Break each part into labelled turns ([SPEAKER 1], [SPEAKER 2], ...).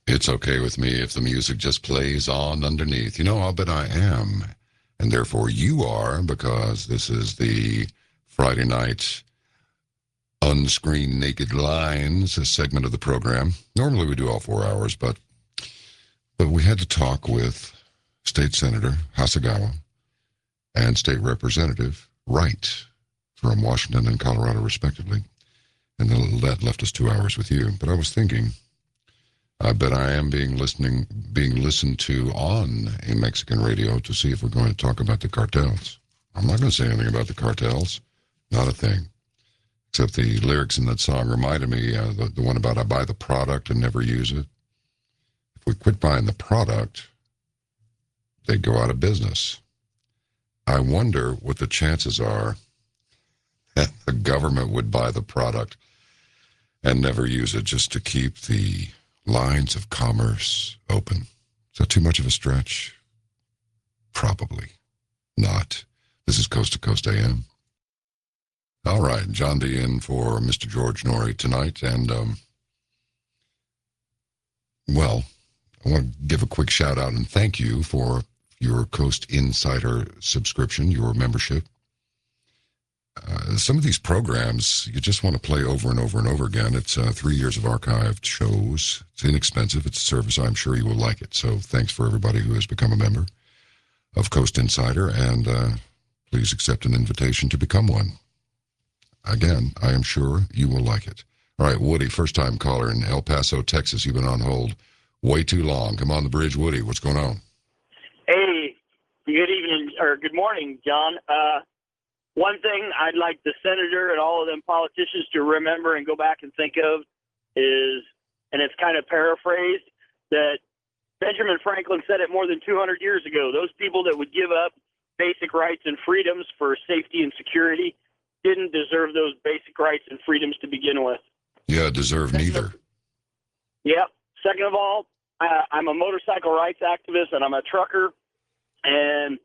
[SPEAKER 1] It's okay with me if the music just plays on underneath. I'll bet I am. And therefore you are, because this is the Friday night unscreened naked lines segment of the program. Normally we do all 4 hours, but we had to talk with State Senator Hasagawa and State Representative Wright from Washington and Colorado, respectively. And that left us 2 hours with you. But I was thinking, I bet I am being listened to on a Mexican radio to see if we're going to talk about the cartels. I'm not going to say anything about the cartels. Not a thing. Except the lyrics in that song reminded me, the one about I buy the product and never use it. If we quit buying the product, they'd go out of business. I wonder what the chances are that the government would buy the product and never use it just to keep the lines of commerce open. Is that too much of a stretch? Probably not. This is Coast to Coast AM. All right, John D. in for Mr. George Noory tonight. And, well, I want to give a quick shout out and thank you for your Coast Insider subscription, your membership. Some of these programs, you just want to play over and over and over again. It's 3 years of archived shows. It's inexpensive. It's a service. I'm sure you will like it. So thanks for everybody who has become a member of Coast Insider, and please accept an invitation to become one. Again, I am sure you will like it. All right, Woody, first-time caller in El Paso, Texas. You've been on hold way too long. Come on the bridge, Woody. What's going on?
[SPEAKER 2] Hey, good evening, or good morning, John. One thing I'd like the senator and all of them politicians to remember and go back and think of is, and it's kind of paraphrased, that Benjamin Franklin said it more than 200 years ago. Those people that would give up basic rights and freedoms for safety and security didn't deserve those basic rights and freedoms to begin with.
[SPEAKER 1] Yeah, deserve neither.
[SPEAKER 2] Yep. Second of all, I'm a motorcycle rights activist and I'm a trucker. And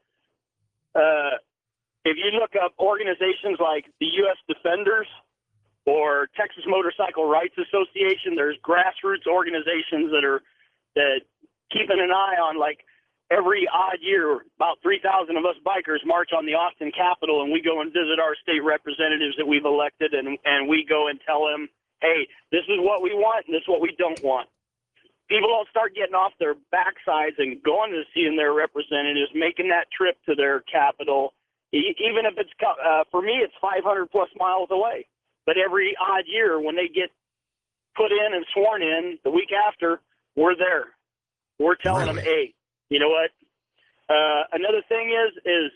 [SPEAKER 2] if you look up organizations like the U.S. Defenders or Texas Motorcycle Rights Association, there's grassroots organizations that keeping an eye on, like, every odd year, about 3,000 of us bikers march on the Austin Capitol, and we go and visit our state representatives that we've elected, and we go and tell them, hey, this is what we want, and this is what we don't want. People don't start getting off their backsides and going to seeing their representatives, making that trip to their capital, even if it's, for me, it's 500-plus miles away. But every odd year, when they get put in and sworn in, the week after, we're there. We're telling them, hey, you know what? Another thing is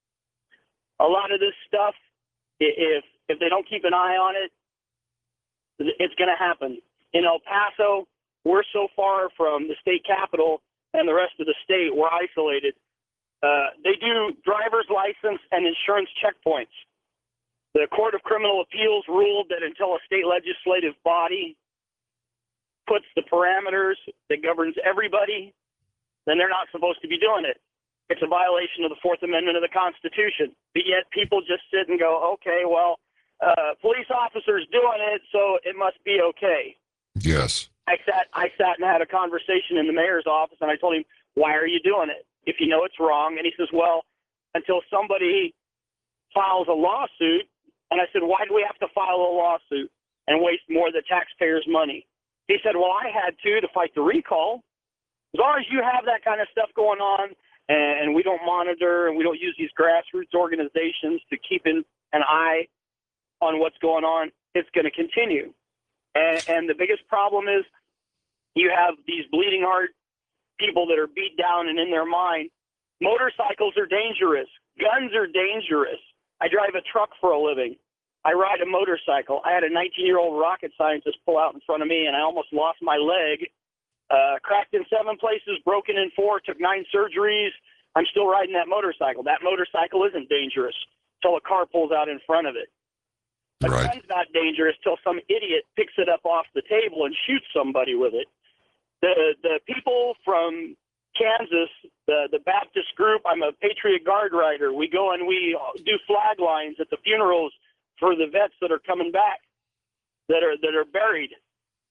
[SPEAKER 2] a lot of this stuff, if they don't keep an eye on it, it's going to happen. In El Paso, we're so far from the state capital and the rest of the state, we're isolated. They do driver's license and insurance checkpoints. The Court of Criminal Appeals ruled that until a state legislative body puts the parameters that governs everybody, then they're not supposed to be doing it. It's a violation of the Fourth Amendment of the Constitution. But yet people just sit and go, okay, well, police officers doing it, so it must be okay.
[SPEAKER 1] Yes.
[SPEAKER 2] I sat and had a conversation in the mayor's office, and I told him, why are you doing it if you know it's wrong? And he says, well, until somebody files a lawsuit. And I said, why do we have to file a lawsuit and waste more of the taxpayers' money? He said, well, I had to fight the recall. As long as you have that kind of stuff going on, and we don't monitor and we don't use these grassroots organizations to keep an eye on what's going on, it's going to continue. And the biggest problem is you have these bleeding heart people that are beat down and in their mind. Motorcycles are dangerous. Guns are dangerous. I drive a truck for a living. I ride a motorcycle. I had a 19-year-old rocket scientist pull out in front of me, and I almost lost my leg. Cracked in 7 places, broken in 4, took 9 surgeries. I'm still riding that motorcycle. That motorcycle isn't dangerous till a car pulls out in front of it. A gun's not dangerous till some idiot picks it up off the table and shoots somebody with it. The people from Kansas, the Baptist group, I'm a Patriot Guard rider. We go and we do flag lines at the funerals for the vets that are coming back, that are buried.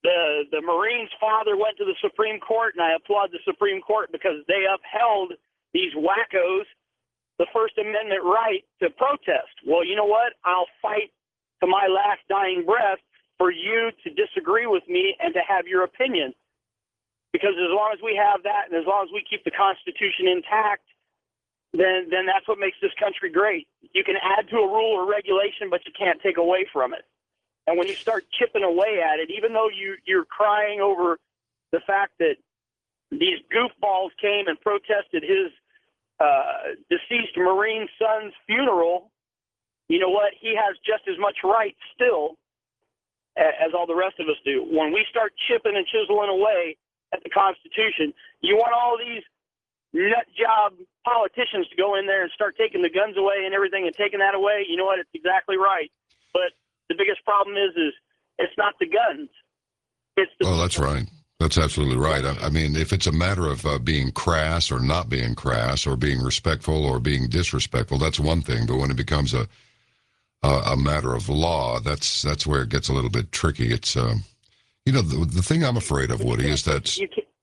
[SPEAKER 2] the Marine's father went to the Supreme Court, and I applaud the Supreme Court because they upheld these wackos the First Amendment right to protest. Well, you know what? I'll fight to my last dying breath for you to disagree with me and to have your opinion. Because as long as we have that and as long as we keep the Constitution intact, then that's what makes this country great. You can add to a rule or regulation, but you can't take away from it. And when you start chipping away at it, even though you're crying over the fact that these goofballs came and protested his deceased Marine son's funeral, you know what? He has just as much right still as all the rest of us do. When we start chipping and chiseling away at the Constitution, you want all these nut job politicians to go in there and start taking the guns away and everything and taking that away. You know what? It's exactly right. But the biggest problem is it's not the guns. It's the
[SPEAKER 1] that's right. That's absolutely right. I mean, if it's a matter of being crass or not being crass or being respectful or being disrespectful, that's one thing. But when it becomes a matter of law, that's where it gets a little bit tricky. It's the thing I'm afraid of, Woody, is that.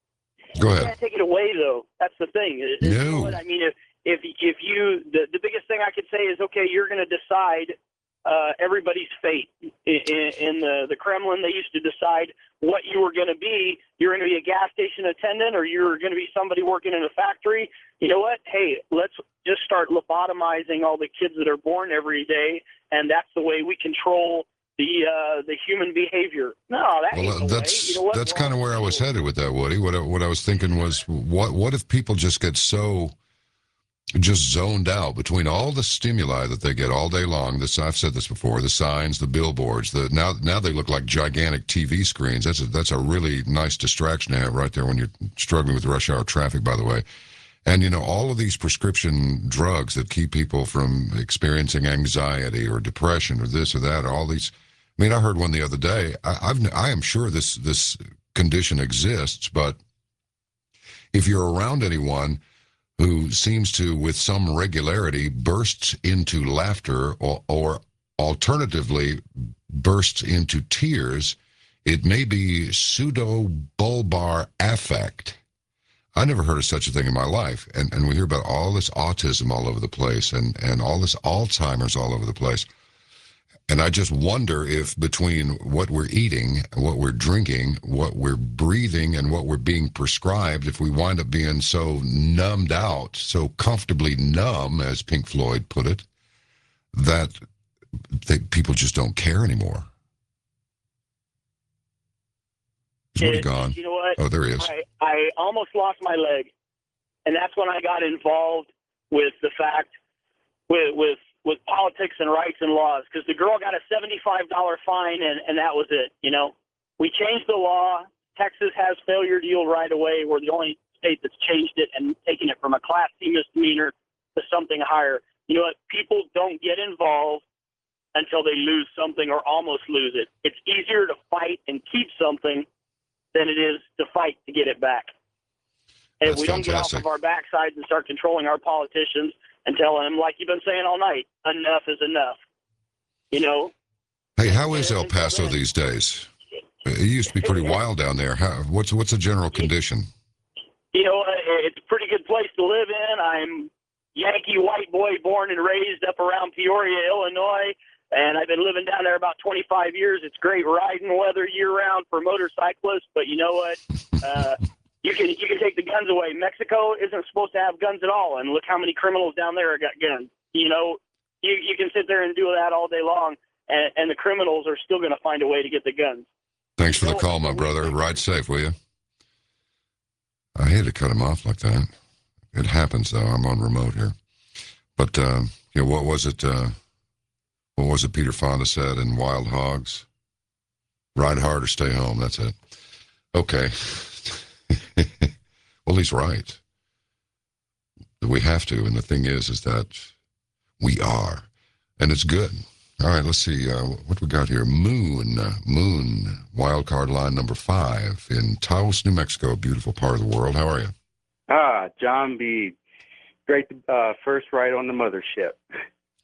[SPEAKER 1] Go ahead.
[SPEAKER 2] You can't take it away, though. That's the thing.
[SPEAKER 1] No.
[SPEAKER 2] You know what? I mean, if you the biggest thing I could say is, okay, you're going to decide everybody's fate. In the Kremlin, they used to decide what you were going to be. You're going to be a gas station attendant, or you're going to be somebody working in a factory. You know what? Hey, let's just start lobotomizing all the kids that are born every day, and that's the way we control the human behavior. No, that ain't the way. You know what?
[SPEAKER 1] That's kind of where I was headed with that, Woody. What I was thinking was, what if people just get so just zoned out between all the stimuli that they get all day long? I've said this before: the signs, the billboards. Now they look like gigantic TV screens. That's a really nice distraction to have right there when you're struggling with rush hour traffic. By the way. And, all of these prescription drugs that keep people from experiencing anxiety or depression or this or that, all these. I mean, I heard one the other day. I am sure this condition exists, but if you're around anyone who seems to, with some regularity, bursts into laughter or alternatively bursts into tears, it may be pseudobulbar affect. I never heard of such a thing in my life. And we hear about all this autism all over the place and all this Alzheimer's all over the place. And I just wonder if between what we're eating, what we're drinking, what we're breathing, and what we're being prescribed, if we wind up being so numbed out, so comfortably numb, as Pink Floyd put it, that people just don't care anymore. He's really gone.
[SPEAKER 2] You know what?
[SPEAKER 1] Oh, there he is.
[SPEAKER 2] I almost lost my leg, and that's when I got involved with the fact with politics and rights and laws, because the girl got a $75 fine, and that was it. We changed the law. Texas has failure to yield right away. We're the only state that's changed it and taken it from a Class C misdemeanor to something higher. You know what? People don't get involved until they lose something or almost lose it. It's easier to fight and keep something than it is to fight to get it back. And if we don't get off of our backsides and start controlling our politicians and telling them, like you've been saying all night, enough is enough.
[SPEAKER 1] Hey, how is El Paso these days? It used to be pretty wild down there. What's the general condition?
[SPEAKER 2] It's a pretty good place to live in. I'm Yankee white boy born and raised up around Peoria, Illinois. And I've been living down there about 25 years. It's great riding weather year-round for motorcyclists, but you know what? You can take the guns away. Mexico isn't supposed to have guns at all, and look how many criminals down there got guns. You can sit there and do that all day long, and the criminals are still going to find a way to get the guns.
[SPEAKER 1] Thanks for the call, my brother. Ride safe, will you? I hate to cut him off like that. It happens, though. I'm on remote here. But, what was it? What was it Peter Fonda said in Wild Hogs? Ride hard or stay home. That's it. Okay. Well, he's right. We have to. And the thing is that we are. And it's good. All right, let's see. What we got here? Moon, wild card line number 5 in Taos, New Mexico, a beautiful part of the world. How are you?
[SPEAKER 3] John B. Great first ride on the mothership.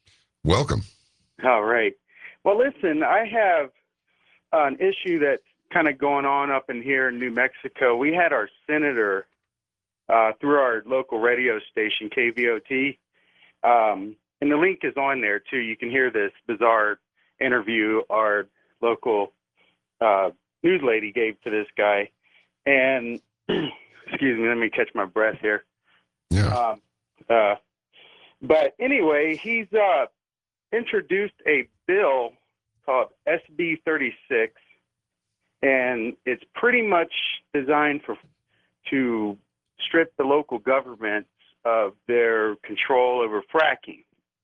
[SPEAKER 1] Welcome.
[SPEAKER 3] All right. Well, listen, I have an issue that's kind of going on up in here in New Mexico. We had our senator through our local radio station, KVOT, and the link is on there too. You can hear this bizarre interview our local news lady gave to this guy. And excuse me, let me catch my breath here.
[SPEAKER 1] Yeah.
[SPEAKER 3] But anyway, he's introduced a bill called SB 36, and it's pretty much designed to strip the local governments of their control over fracking.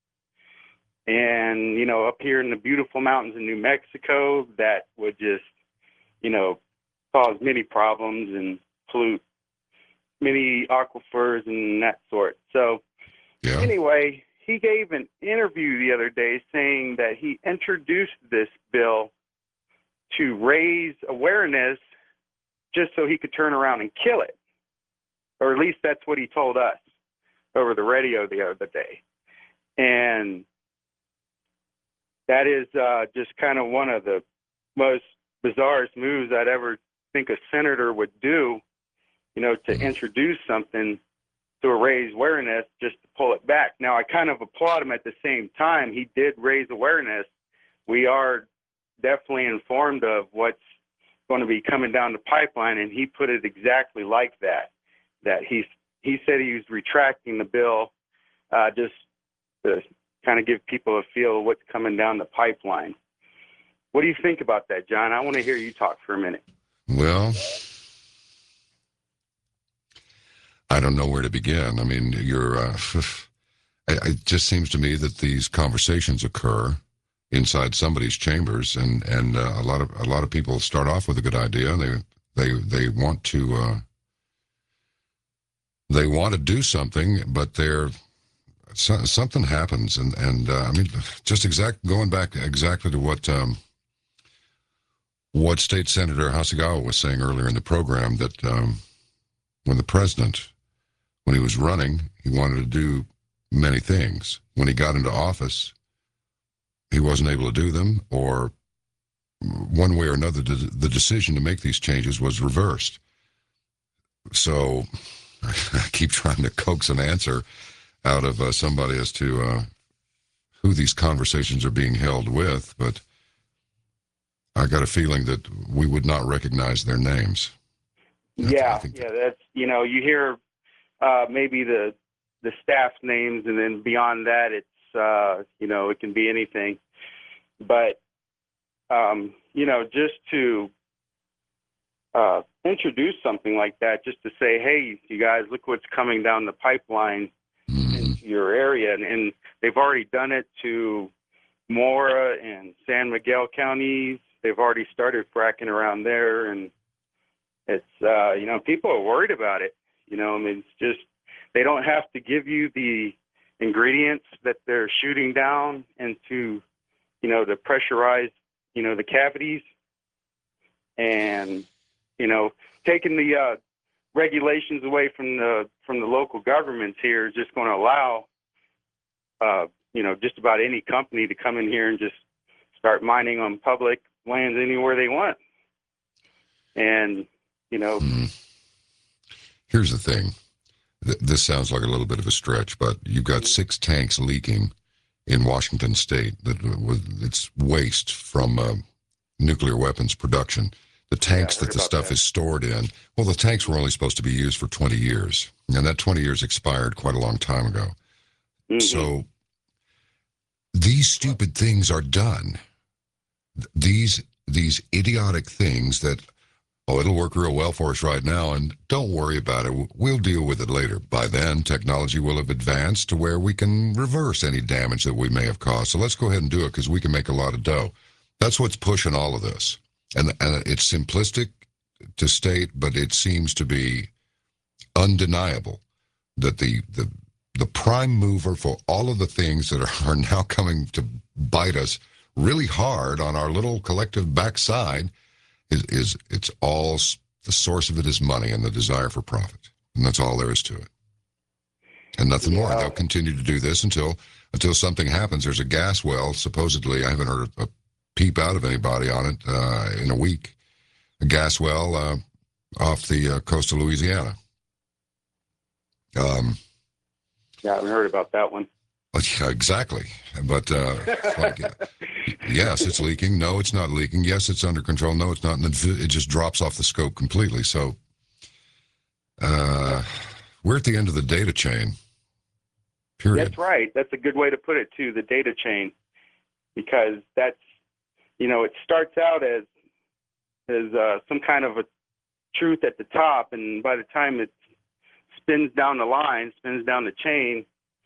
[SPEAKER 3] And, you know, up here in the beautiful mountains in New Mexico, that would just, you know, cause many problems and pollute many aquifers and that sort. So anyway, he gave an interview the other day saying that he introduced this bill to raise awareness just so he could turn around and kill it. Or at least that's what he told us over the radio the other day. And that is just kind of one of the most bizarrest moves I'd ever think a senator would do, you know, to introduce something to raise awareness just to pull it back. Now, I kind of applaud him at the same time. He did raise awareness. We are definitely informed of what's going to be coming down the pipeline, and he put it exactly like that, that he said he was retracting the bill just to kind of give people a feel of what's coming down the pipeline. What do you think about that, John? I want to hear you talk for a minute.
[SPEAKER 1] Well, I don't know where to begin. I mean, it just seems to me that these conversations occur inside somebody's chambers, and a lot of people start off with a good idea. They want to do something, but something happens, and I mean, just going back exactly to what State Senator Hasegawa was saying earlier in the program, that when the president, when he was running, he wanted to do many things. When he got into office, he wasn't able to do them, or one way or another, the decision to make these changes was reversed. So I keep trying to coax an answer out of somebody as to who these conversations are being held with, but I got a feeling that we would not recognize their names.
[SPEAKER 3] That's, you know, you hear maybe the staff names, and then beyond that, it's, you know, it can be anything. But, you know, just to introduce something like that, just to say, hey, you guys, look what's coming down the pipeline into your area. And they've already done it to Mora and San Miguel counties. They've already started fracking around there. And it's, you know, people are worried about it. You know, I mean, it's just, they don't have to give you the ingredients that they're shooting down into, you know, to pressurize, you know, the cavities. And, you know, taking the regulations away from the local governments here is just going to allow, you know, just about any company to come in here and just start mining on public lands anywhere they want. And, you know.
[SPEAKER 1] Here's the thing. This sounds like a little bit of a stretch, but you've got 6 tanks leaking in Washington State. It's waste from nuclear weapons production. The tanks that the stuff is stored in, well, the tanks were only supposed to be used for 20 years, and that 20 years expired quite a long time ago. So these stupid things are done. These idiotic things that, it'll work real well for us right now, and don't worry about it. We'll deal with it later. By then, technology will have advanced to where we can reverse any damage that we may have caused. So let's go ahead and do it because we can make a lot of dough. That's what's pushing all of this. And it's simplistic to state, but it seems to be undeniable that the prime mover for all of the things that are now coming to bite us really hard on our little collective backside is it's all, the source of it is money and the desire for profit. And that's all there is to it. And nothing more. They'll continue to do this until something happens. There's a gas well, supposedly. I haven't heard a peep out of anybody on it in a week. gas well off the coast of Louisiana.
[SPEAKER 3] Yeah, I haven't heard about that one.
[SPEAKER 1] Yeah, exactly. But like, yes, it's leaking. No, it's not leaking. Yes, it's under control. No, it's not. And it just drops off the scope completely. So we're at the end of the data chain. Period.
[SPEAKER 3] That's right. That's a good way to put it, too, the data chain. Because that's, it starts out as some kind of a truth at the top, and by the time it spins down the line, spins down the chain,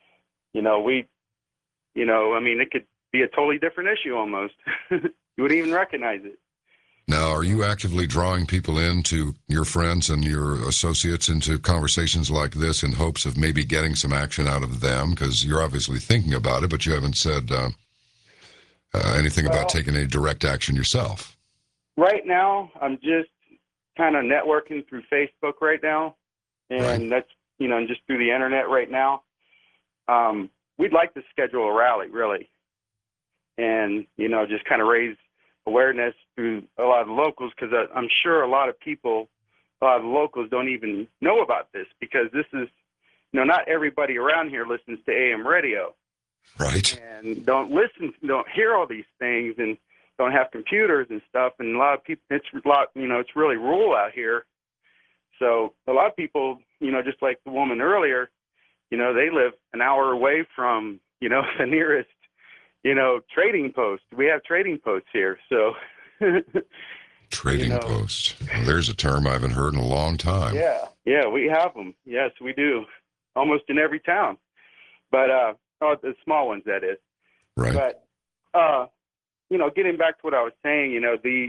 [SPEAKER 3] it could be a totally different issue almost. You wouldn't even recognize it.
[SPEAKER 1] Now, are you actively drawing people into your friends and your associates into conversations like this in hopes of maybe getting some action out of them? Because you're obviously thinking about it, but you haven't said anything about taking any direct action yourself.
[SPEAKER 3] Right now, I'm just kind of networking through Facebook right now, and that's, just through the internet right now. We'd like to schedule a rally, really, and, just kind of raise awareness through a lot of the locals, because I'm sure a lot of the locals don't even know about this, because this is, not everybody around here listens to AM radio.
[SPEAKER 1] Right.
[SPEAKER 3] And don't hear all these things, and don't have computers and stuff. And a lot of people, it's really rural out here. So a lot of people, just like the woman earlier, they live an hour away from, the nearest, trading post. We have trading posts here. So
[SPEAKER 1] trading post. Well, there's a term I haven't heard in a long time.
[SPEAKER 3] Yeah, we have them. Yes, we do. Almost in every town. But, the small ones, that is.
[SPEAKER 1] Right.
[SPEAKER 3] But, getting back to what I was saying, the,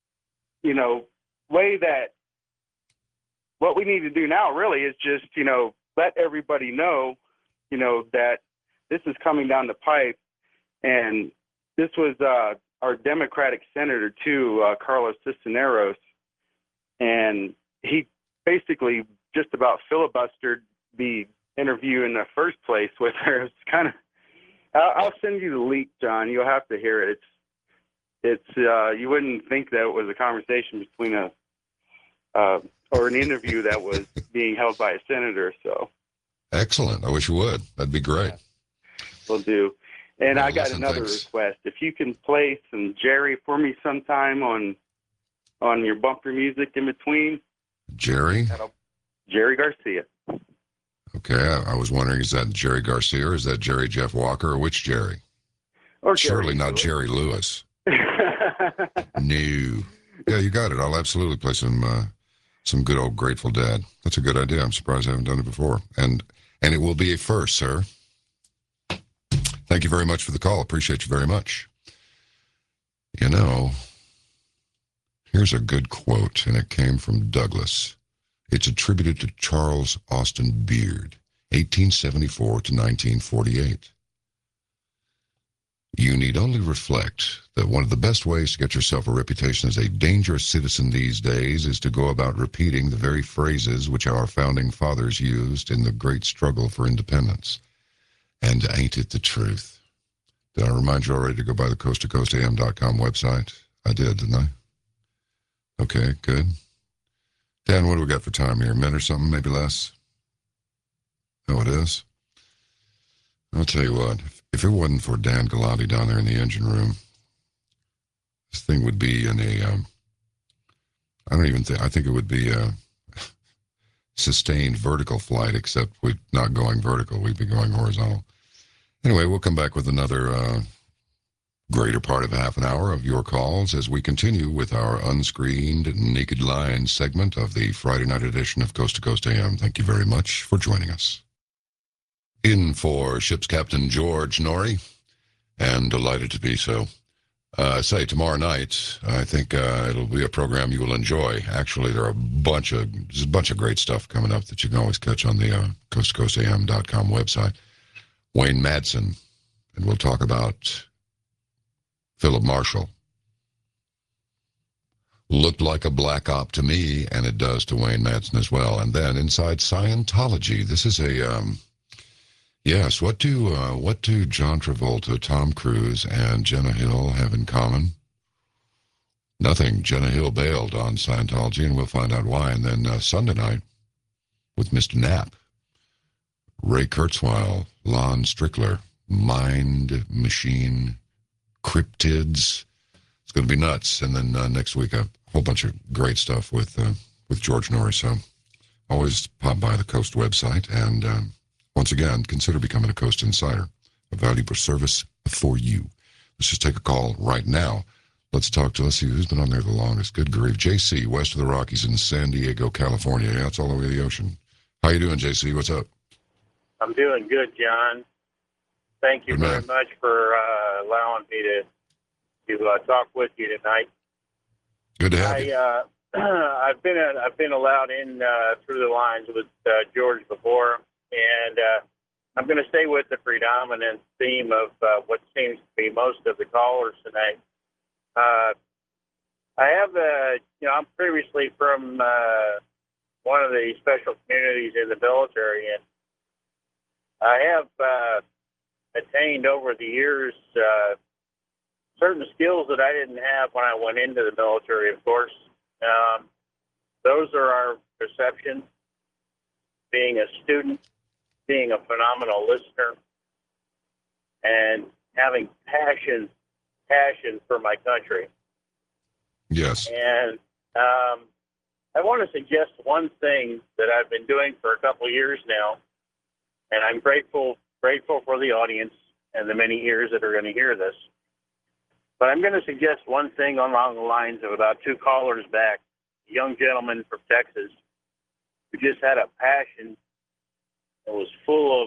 [SPEAKER 3] way that what we need to do now really is just, let everybody know, that this is coming down the pipe. And this was our Democratic senator, too, Carlos Cisneros. And he basically just about filibustered the interview in the first place with her. It's kind of, I'll send you the leak, John. You'll have to hear it. It's you wouldn't think that it was a conversation between or an interview that was being held by a senator. So
[SPEAKER 1] excellent. I wish you would. That'd be great.
[SPEAKER 3] Yeah, will do. And I got another request. If you can play some Jerry for me sometime on your bumper music in between.
[SPEAKER 1] Jerry
[SPEAKER 3] Garcia.
[SPEAKER 1] Okay, I was wondering, is that Jerry Garcia or is that Jerry Jeff Walker, or which Jerry?
[SPEAKER 3] Or
[SPEAKER 1] surely
[SPEAKER 3] Jerry
[SPEAKER 1] not
[SPEAKER 3] Lewis.
[SPEAKER 1] Jerry Lewis. No. Yeah, you got it. I'll absolutely play some good old Grateful Dead. That's a good idea. I'm surprised I haven't done it before. And it will be a first, sir. Thank you very much for the call. Appreciate you very much. Here's a good quote, and it came from Douglas. It's attributed to Charles Austin Beard, 1874 to 1948. You need only reflect that one of the best ways to get yourself a reputation as a dangerous citizen these days is to go about repeating the very phrases which our founding fathers used in the great struggle for independence. And ain't it the truth? Did I remind you already to go by the coasttocoastam.com website? I did, didn't I? Okay, good. Dan, what do we got for time here? A minute or something, maybe less? Oh, it is? I'll tell you what, if it wasn't for Dan Galati down there in the engine room, this thing would be in a, I think it would be a sustained vertical flight, except we're not going vertical, we'd be going horizontal. Anyway, we'll come back with another greater part of half an hour of your calls as we continue with our unscreened Naked Lines segment of the Friday night edition of Coast to Coast AM. Thank you very much for joining us. In for Ship's Captain George Norrie, and delighted to be so. Say, tomorrow night, I think it'll be a program you will enjoy. Actually, there's a bunch of great stuff coming up that you can always catch on the coasttocoastam.com website. Wayne Madsen, and we'll talk about Philip Marshall. Looked like a black op to me, and it does to Wayne Madsen as well. And then inside Scientology, this is a yes. What do John Travolta, Tom Cruise, and Jenna Hill have in common? Nothing. Jenna Hill bailed on Scientology, and we'll find out why. And then Sunday night with Mr. Knapp, Ray Kurzweil, Lon Strickler, Mind Machine, Cryptids. It's going to be nuts. And then next week, a whole bunch of great stuff with George Norrie. So always pop by the Coast website. And once again, consider becoming a Coast Insider, a valuable service for you. Let's just take a call right now. Let's see who's been on there the longest. Good grief. JC, west of the Rockies in San Diego, California. Yeah, it's all the way to the ocean. How you doing, JC? What's up?
[SPEAKER 4] I'm doing good, John. Thank you very much for allowing me to talk with you tonight.
[SPEAKER 1] Good to have you.
[SPEAKER 4] I've been allowed in through the lines with George before, and I'm going to stay with the predominant theme of what seems to be most of the callers tonight. I have, I'm previously from one of the special communities in the military, and I have attained over the years certain skills that I didn't have when I went into the military, of course. Those are our perception, being a student, being a phenomenal listener, and having passion for my country.
[SPEAKER 1] Yes.
[SPEAKER 4] And I want to suggest one thing that I've been doing for a couple of years now, and I'm grateful for the audience and the many ears that are going to hear this. But I'm going to suggest one thing along the lines of about two callers back, a young gentleman from Texas who just had a passion that was full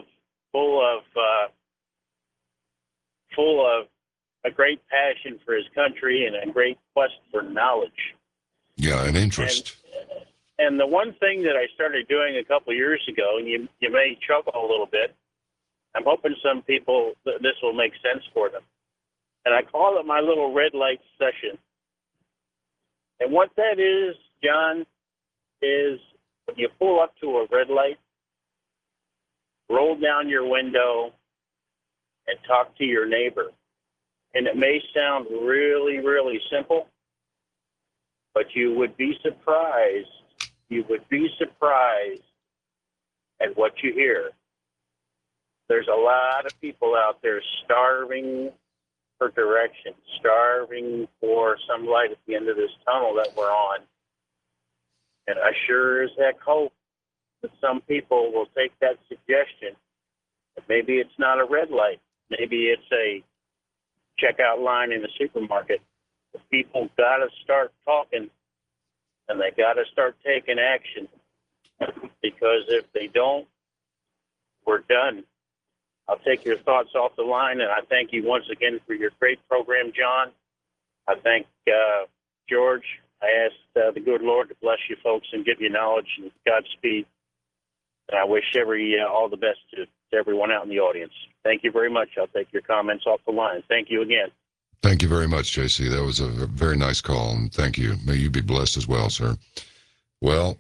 [SPEAKER 4] of a great passion for his country and a great quest for knowledge.
[SPEAKER 1] Yeah, an interest.
[SPEAKER 4] And the one thing that I started doing a couple of years ago, and you may chuckle a little bit, I'm hoping some people, this will make sense for them. And I call it my little red light session. And what that is, John, is when you pull up to a red light, roll down your window and talk to your neighbor. And it may sound really, really simple, but you would be surprised. You would be surprised at what you hear. There's a lot of people out there starving for direction, starving for some light at the end of this tunnel that we're on. And I sure as heck hope that some people will take that suggestion. Maybe it's not a red light. Maybe it's a checkout line in the supermarket. The people got to start talking, and they got to start taking action. Because if they don't, we're done. I'll take your thoughts off the line, and I thank you once again for your great program, John. I thank George. I ask the good Lord to bless you folks and give you knowledge and Godspeed. And I wish all the best to everyone out in the audience. Thank you very much. I'll take your comments off the line. Thank you again.
[SPEAKER 1] Thank you very much, JC. That was a very nice call, and thank you. May you be blessed as well, sir. Well,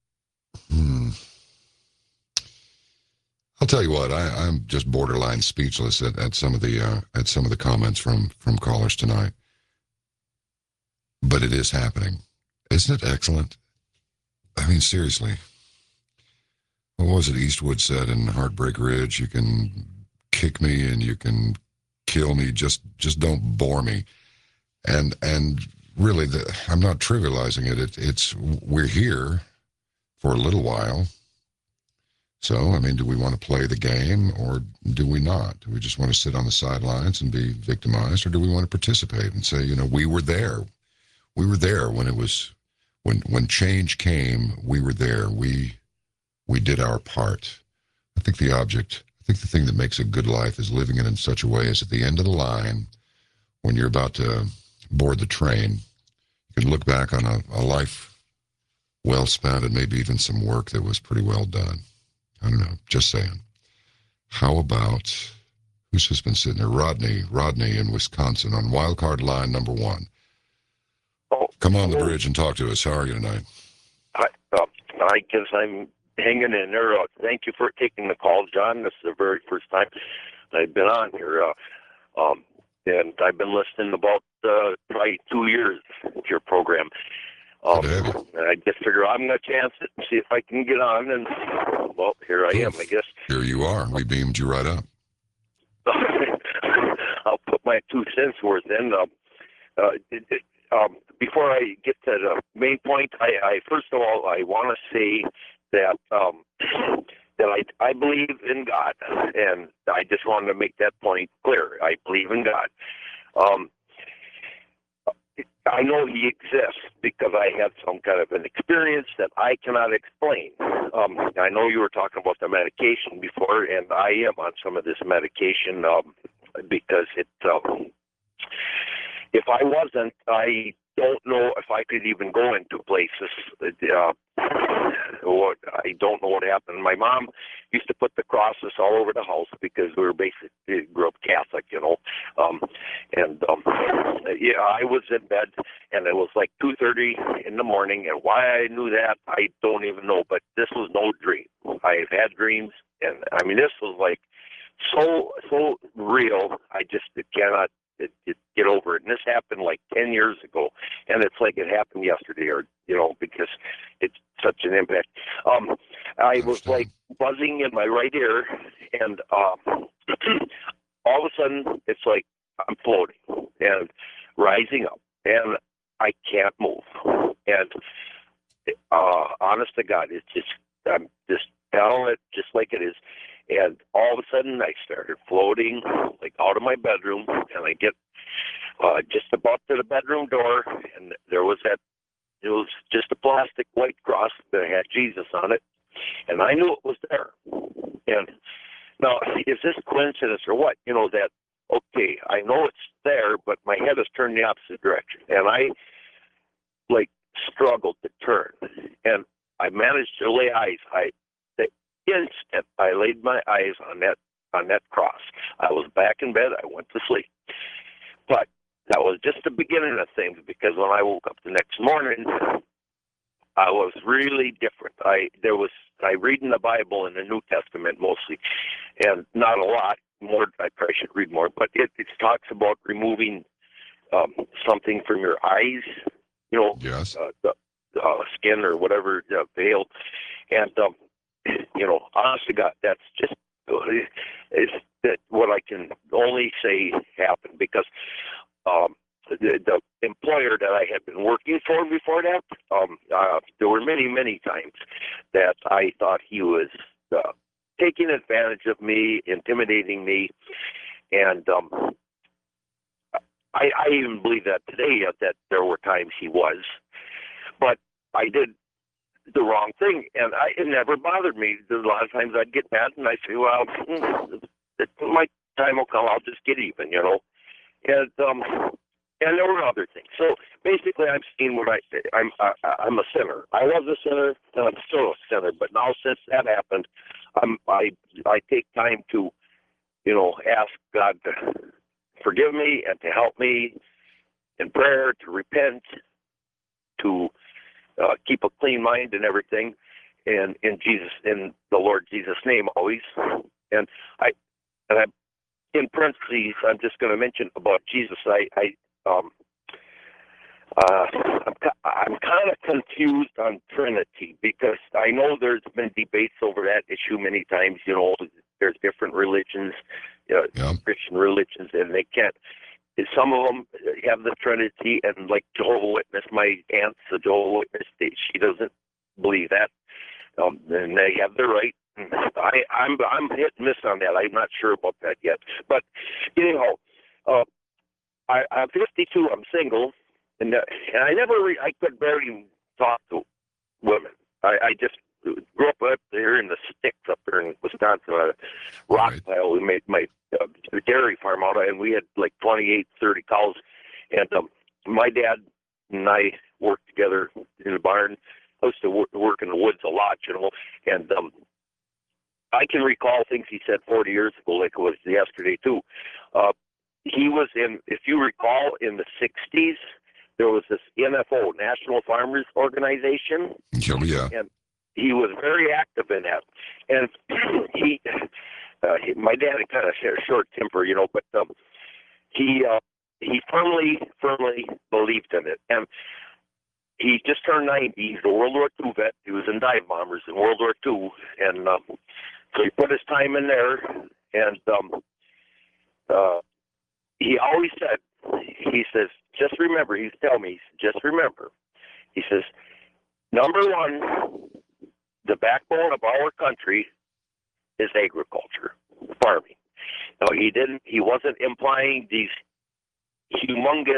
[SPEAKER 1] I'll tell you what. I'm just borderline speechless at some of the comments from callers tonight. But it is happening. Isn't it excellent? I mean, seriously. What was it Eastwood said in Heartbreak Ridge? You can kick me and you can kill me, just don't bore me. And really, I'm not trivializing it. We're here for a little while. So, I mean, do we want to play the game or do we not? Do we just want to sit on the sidelines and be victimized, or do we want to participate and say, we were there. We were there when it was, when change came, we were there. We did our part. I think the thing that makes a good life is living it in such a way as at the end of the line, when you're about to board the train, you can look back on a life well spent and maybe even some work that was pretty well done. I don't know, just saying. How about, who's just been sitting there? Rodney in Wisconsin on wildcard line number 1.
[SPEAKER 5] Oh,
[SPEAKER 1] come on the bridge and talk to us. How are you tonight?
[SPEAKER 5] I guess I'm hanging in there. Thank you for taking the call, John. This is the very first time I've been on here. and I've been listening about probably 2 years to your program.
[SPEAKER 1] Good to have you.
[SPEAKER 5] And I just figure I'm going to chance it and see if I can get on. And, well, here I am, I guess.
[SPEAKER 1] Here you are. We beamed you right up.
[SPEAKER 5] I'll put my 2 cents worth in. Before I get to the main point, I first of all, I want to say that that I believe in God, and I just wanted to make that point clear. I believe in God. I know He exists because I had some kind of an experience that I cannot explain. I know you were talking about the medication before, and I am on some of this medication because it. If I wasn't, I don't know if I could even go into places. Or I don't know what happened. My mom used to put the crosses all over the house because we were basically grew up Catholic, you know. Yeah, I was in bed, and it was like 2:30 in the morning. And why I knew that, I don't even know. But this was no dream. I've had dreams, and I mean, this was like so real. I just cannot get over it. And this happened like 10 years ago, and it's like it happened yesterday, or because it's such an impact. I was like buzzing in my right ear, and all of a sudden it's like I'm floating and rising up, and I can't move. And honest to God, it's just I'm just telling it just like it is. And all of a sudden, I started floating, like out of my bedroom, and I get just about to the bedroom door, and there was it was just a plastic white cross that had Jesus on it, and I knew it was there. And now, is this coincidence or what? That, okay, I know it's there, but my head is turned the opposite direction, and I, struggled to turn, and I managed to lay eyes. The instant I laid my eyes on that cross, I was back in bed. I went to sleep. But that was just the beginning of things, because when I woke up the next morning, I was really different. I read in the Bible in the New Testament mostly, and not a lot more. I probably should read more, but it talks about removing something from your eyes,
[SPEAKER 1] Yes.
[SPEAKER 5] The skin or whatever, the veil, and honest to God, that's just is that what I can only say happened, because the employer that I had been working for before that, there were many times that I thought he was taking advantage of me, intimidating me, and I even believe that today, that there were times he was, but I did the wrong thing, and it never bothered me. A lot of times I'd get mad, and I'd say, well, my time will come, I'll just get even, and there were other things. So basically, I'm seeing what I say. I'm a sinner. I was a sinner, and I'm still a sinner, but now since that happened, I take time to, ask God to forgive me and to help me in prayer, to repent, to keep a clean mind and everything, and in the Lord Jesus' name always. And I in parentheses, I'm just going to mention about Jesus. I'm kind of confused on Trinity, because I know there's been debates over that issue many times. There's different religions, Christian religions, and they can't. Some of them have the Trinity, and like Jehovah's Witness, my aunt's a Jehovah's Witness. She doesn't believe that, and they have the right. I'm hit and miss on that. I'm not sure about that yet. But anyhow, I'm 52. I'm single, and I could barely talk to women. I just grew up there in the sticks up there in Wisconsin, rock pile. We made my dairy farm out of, and we had like 28, 30 cows. And my dad and I worked together in the barn. I used to work in the woods a lot, and I can recall things he said 40 years ago, like it was yesterday too. He was if you recall, in the 60s, there was this NFO, National Farmers Organization.
[SPEAKER 1] Oh, yeah.
[SPEAKER 5] And he was very active in that. And my dad had kind of a short temper, but he firmly believed in it, and he just turned 90. He's a World War II vet. He was in dive bombers in World War II, and so he put his time in there. And he always said, he says, just remember. He's telling me, just remember. He says, number one, the backbone of our country is agriculture, farming. No, he wasn't implying these humongous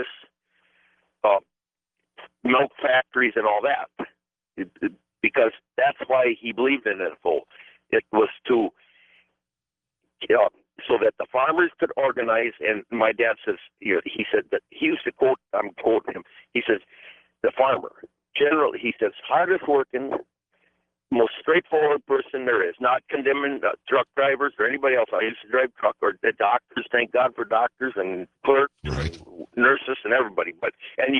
[SPEAKER 5] milk factories and all that, because that's why he believed in it full. It was to, so that the farmers could organize. And my dad says, he said that he used to quote, I'm quoting him. He says, the farmer, generally, he says, hardest working, most straightforward person there is. Not condemning truck drivers or anybody else. I used to drive truck, or the doctors. Thank God for doctors and clerks,
[SPEAKER 1] right,
[SPEAKER 5] nurses, and everybody. But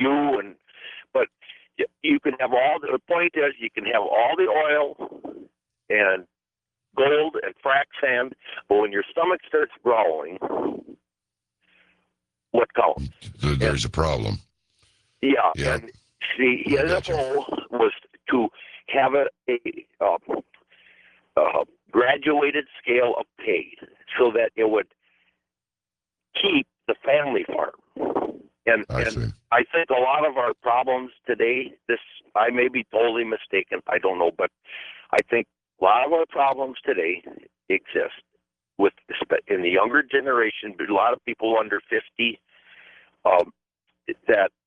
[SPEAKER 5] you can have all. The point is, you can have all the oil and gold and frac sand, but when your stomach starts growling, what counts?
[SPEAKER 1] There's a problem.
[SPEAKER 5] Yeah.
[SPEAKER 1] Yeah.
[SPEAKER 5] And see, his goal was to have a graduated scale of pay so that it would keep the family farm. And I think a lot of our problems today, I may be totally mistaken, I don't know, but I think a lot of our problems today exist in the younger generation, but a lot of people under 50 that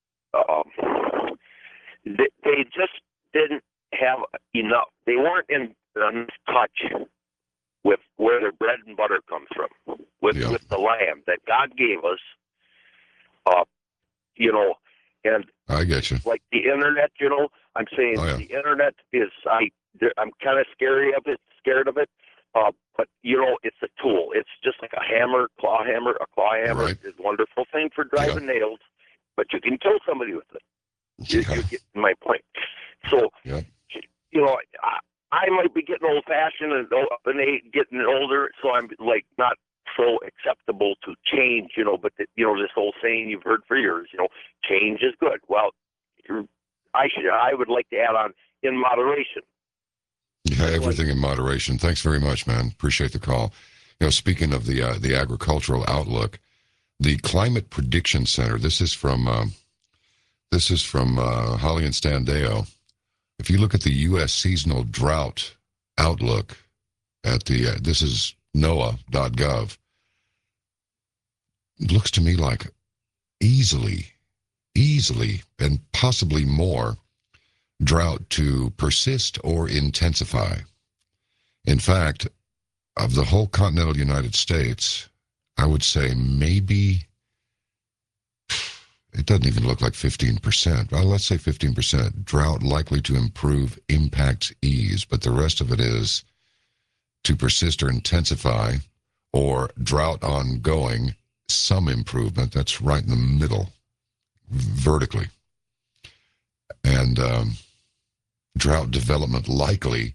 [SPEAKER 5] they just didn't have enough. They weren't in touch with where their bread and butter comes from, with the land that God gave us. And
[SPEAKER 1] I get you.
[SPEAKER 5] Like the internet, I'm saying the internet is, I'm kind of scared of it, but it's a tool. It's just like a hammer, claw hammer. A claw hammer is a wonderful thing for driving nails, but you can kill somebody with it. You get my point. So, I might be getting old-fashioned and getting older, so I'm like not so acceptable to change, but this whole saying you've heard for years, change is good. Well, I would like to add on, in moderation.
[SPEAKER 1] Yeah, everything in moderation. Thanks very much, man. Appreciate the call. Speaking of the agricultural outlook, the Climate Prediction Center, this is from Holly and Standeo. If you look at the U.S. seasonal drought outlook at this is NOAA.gov, it looks to me like easily, and possibly more drought to persist or intensify. In fact, of the whole continental United States, I would say maybe, it doesn't even look like 15%. Well, let's say 15%. Drought likely to improve, impacts ease, but the rest of it is to persist or intensify, or drought ongoing, some improvement. That's right in the middle, vertically. And drought development likely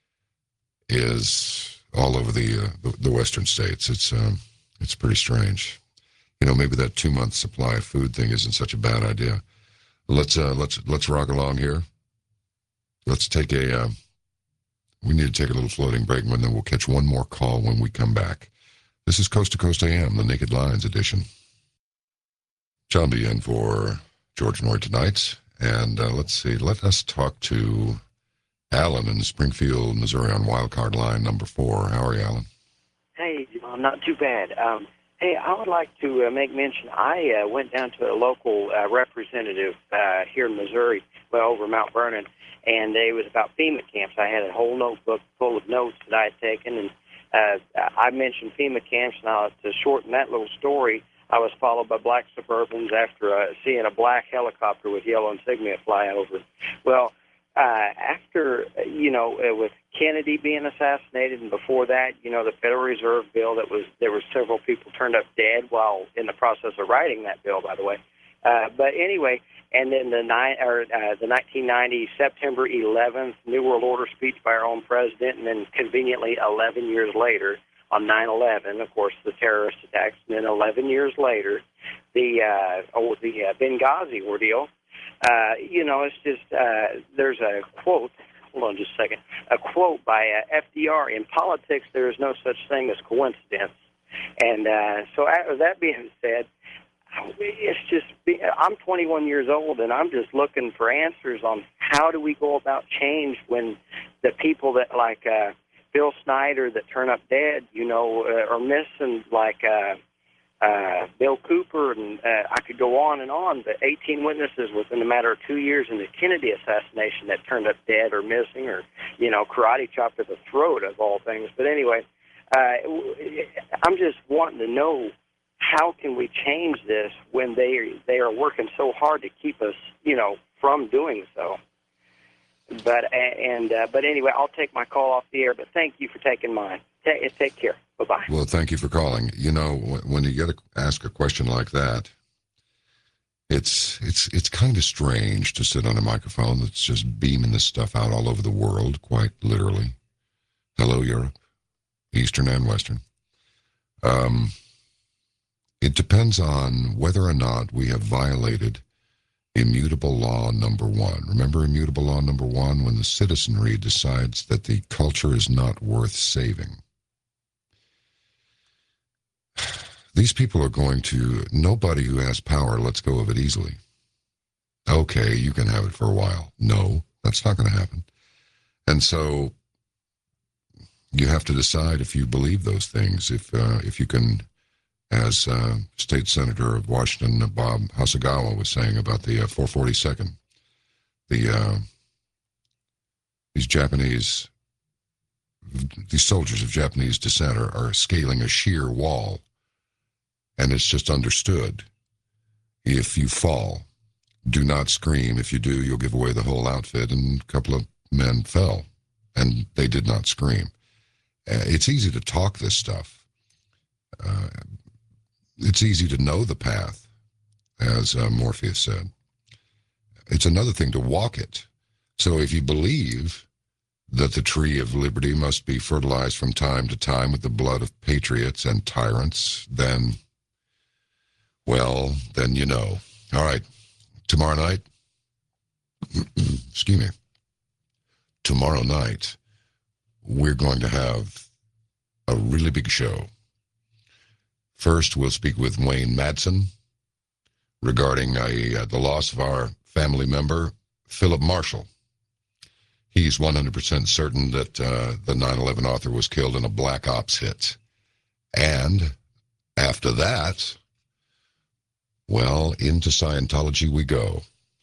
[SPEAKER 1] is all over the western states. It's pretty strange. Maybe that 2-month supply of food thing isn't such a bad idea. Let's rock along here. Let's take we need to take a little floating break, and then we'll catch one more call when we come back. This is Coast to Coast AM, the Naked Lines edition. John B. in for George Noy tonight. And let's see, let us talk to Alan in Springfield, Missouri on wildcard line number 4. How are you, Alan?
[SPEAKER 6] Hey, not too bad. Hey, I would like to make mention, I went down to a local representative here in Missouri, over Mount Vernon, and it was about FEMA camps. I had a whole notebook full of notes that I had taken, and I mentioned FEMA camps. Now, to shorten that little story, I was followed by black Suburbans after seeing a black helicopter with yellow insignia fly over. Well, after, with Kennedy being assassinated, and before that, the Federal Reserve bill, there were several people turned up dead while in the process of writing that bill, by the way. But anyway, and then the 1990 September 11th New World Order speech by our own president, and then conveniently 11 years later, on 9/11, of course, the terrorist attacks, and then 11 years later, the Benghazi ordeal. It's just there's a quote. Hold on just a second. A quote by FDR: "In politics, there is no such thing as coincidence." And so, that being said, it's just I'm 21 years old, and I'm just looking for answers on how do we go about change when the people that like Bill Snyder that turn up dead, are missing, like Bill Cooper, and I could go on and on, but 18 witnesses within a matter of 2 years in the Kennedy assassination that turned up dead or missing, or, karate chopped to the throat of all things. But anyway, I'm just wanting to know, how can we change this when they are working so hard to keep us, from doing so? But anyway, I'll take my call off the air, but thank you for taking mine. Take care. Bye-bye.
[SPEAKER 1] Well, thank you for calling. When you get to ask a question like that, it's kind of strange to sit on a microphone that's just beaming this stuff out all over the world, quite literally. Hello, Europe, Eastern and Western. It depends on whether or not we have violated immutable law number one. Remember immutable law number one? When the citizenry decides that the culture is not worth saving. These people are going to, nobody who has power lets go of it easily. Okay, you can have it for a while. No, that's not going to happen. And so you have to decide if you believe those things, if you can, as State Senator of Washington, Bob Hasagawa, was saying about the 442nd, these soldiers of Japanese descent are scaling a sheer wall, and it's just understood. If you fall, do not scream. If you do, you'll give away the whole outfit, and a couple of men fell, and they did not scream. It's easy to talk this stuff. It's easy to know the path, as Morpheus said. It's another thing to walk it. So if you believe that the tree of liberty must be fertilized from time to time with the blood of patriots and tyrants, then you know. All right, tomorrow night, excuse me, tomorrow night, we're going to have a really big show. First, we'll speak with Wayne Madsen regarding the loss of our family member, Philip Marshall. He's 100% certain that the 9/11 author was killed in a black ops hit. And after that, into Scientology we go.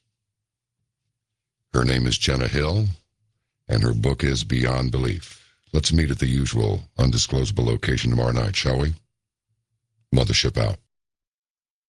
[SPEAKER 1] Her name is Jenna Hill, and her book is Beyond Belief. Let's meet at the usual undisclosable location tomorrow night, shall we? Mothership out.